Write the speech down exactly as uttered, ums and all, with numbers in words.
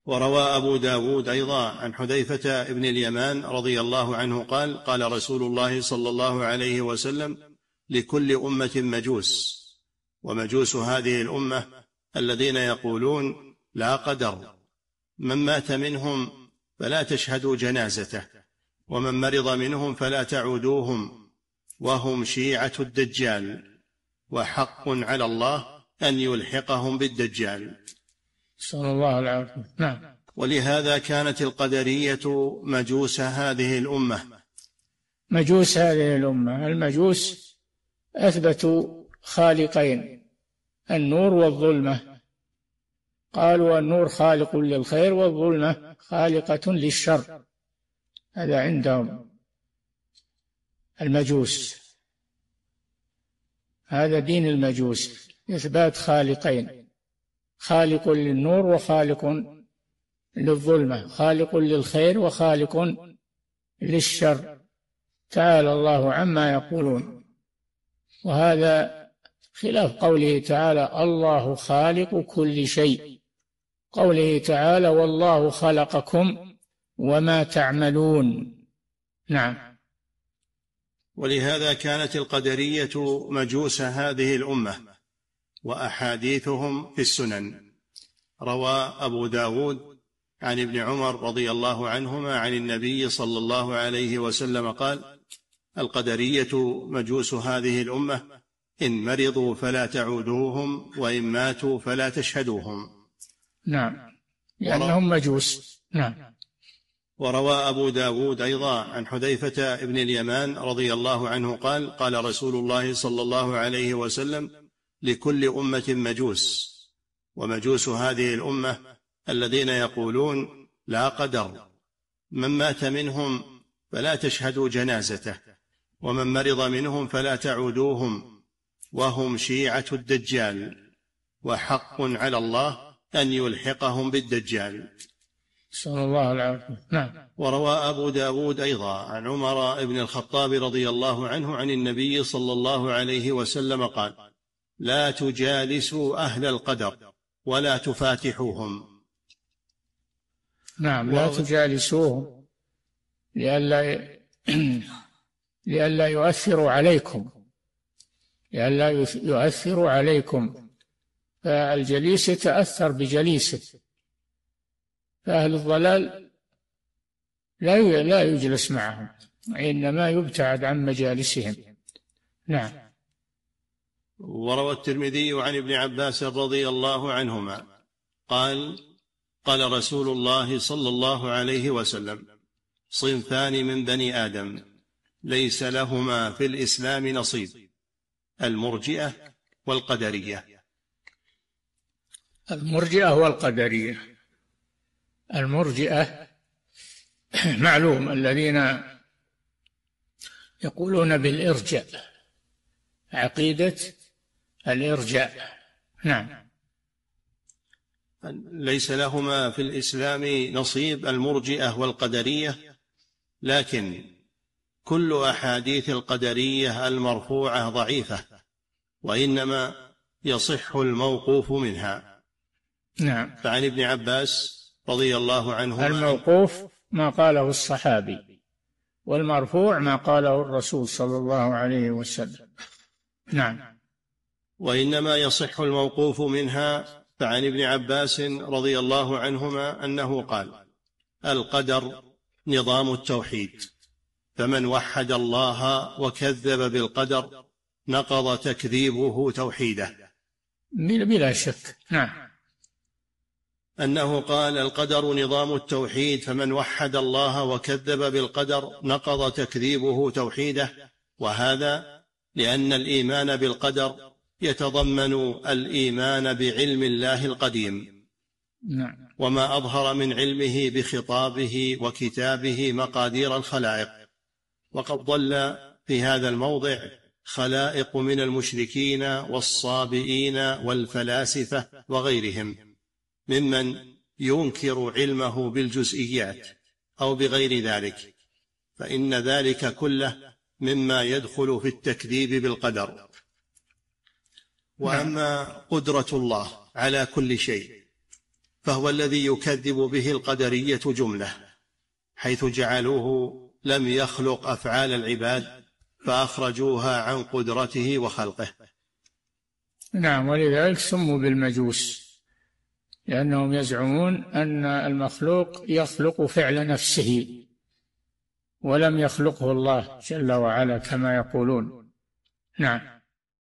وروى أبو داود أيضا عن حذيفة بن اليمان رضي الله عنه قال: قال رسول الله صلى الله عليه وسلم: لكل أمة مجوس، ومجوس هذه الأمة الذين يقولون لا قدر، من مات منهم فلا تشهدوا جنازته، ومن مرض منهم فلا تعودوهم، وهم شيعة الدجال، وحق على الله أن يلحقهم بالدجال. صلى الله عليه وسلم. نعم. ولهذا كانت القدرية مجوس هذه الأمة. مجوس هذه الأمة، المجوس أثبتوا خالقين، النور والظلمة، قالوا النور خالق للخير والظلمة خالقة للشر، هذا عندهم المجوس، هذا دين المجوس، إثبات خالقين، خالق للنور وخالق للظلمة، خالق للخير وخالق للشر، تعالى الله عما يقولون. وهذا خلاف قوله تعالى: الله خالق كل شيء، قوله تعالى: والله خلقكم وما تعملون. نعم. ولهذا كانت القدرية مجوس هذه الأمة. وأحاديثهم في السنن. روى أبو داود عن ابن عمر رضي الله عنهما عن النبي صلى الله عليه وسلم قال: القدرية مجوس هذه الأمة، إن مرضوا فلا تعودوهم، وإن ماتوا فلا تشهدوهم. نعم، لأنهم مجوس. نعم. وروى أبو داود أيضا عن حذيفة بن اليمان رضي الله عنه قال: قال رسول الله صلى الله عليه وسلم: لكل أمة مجوس، ومجوس هذه الأمة الذين يقولون لا قدر، من مات منهم فلا تشهدوا جنازته، ومن مرض منهم فلا تعودوهم، وهم شيعة الدجال، وحق على الله أن يلحقهم بالدجال. صلى الله عليه وسلم. نعم. وروى أبو داود أيضا عن عمر بن الخطاب رضي الله عنه عن النبي صلى الله عليه وسلم قال: لا تجالسوا أهل القدر ولا تفاتحوهم. نعم، لا تجالسوهم لئلا لئلا يؤثروا عليكم، لئلا يؤثروا عليكم، فالجليس يتأثر بجليسه، فأهل الضلال لا لا يجلس معهم، إنما يبتعد عن مجالسهم. نعم. وروى الترمذي عن ابن عباس رضي الله عنهما قال: قال رسول الله صلى الله عليه وسلم: صنفان من بني آدم ليس لهما في الإسلام نصيب، المرجئة والقدرية. المرجئة والقدرية. المرجئة معلوم الذين يقولون بالإرجاء، عقيدة الإرجاء. نعم. ليس لهما في الإسلام نصيب، المرجئة والقدرية، لكن كل أحاديث القدرية المرفوعة ضعيفة، وإنما يصح الموقوف منها. نعم. فعن ابن عباس رضي الله عنه: الموقوف ما قاله الصحابي، والمرفوع ما قاله الرسول صلى الله عليه وسلم. نعم. وإنما يصح الموقوف منها. فعن ابن عباس رضي الله عنهما أنه قال: القدر نظام التوحيد، فمن وحد الله وكذب بالقدر نقض تكذيبه توحيده. بلا شك. نعم. أنه قال: القدر نظام التوحيد، فمن وحد الله وكذب بالقدر نقض تكذيبه توحيده. وهذا لأن الإيمان بالقدر يتضمن الإيمان بعلم الله القديم. نعم. وما أظهر من علمه بخطابه وكتابه مقادير الخلائق. وقد ضل في هذا الموضع خلائق من المشركين والصابئين والفلاسفة وغيرهم ممن ينكر علمه بالجزئيات أو بغير ذلك، فإن ذلك كله مما يدخل في التكذيب بالقدر. وأما قدرة الله على كل شيء فهو الذي يكذب به القدرية جملة، حيث جعلوه لم يخلق أفعال العباد فأخرجوها عن قدرته وخلقه. نعم، ولذلك سموا بالمجوس، لأنهم يزعمون أن المخلوق يخلق فعل نفسه ولم يخلقه الله جل وعلا كما يقولون. نعم.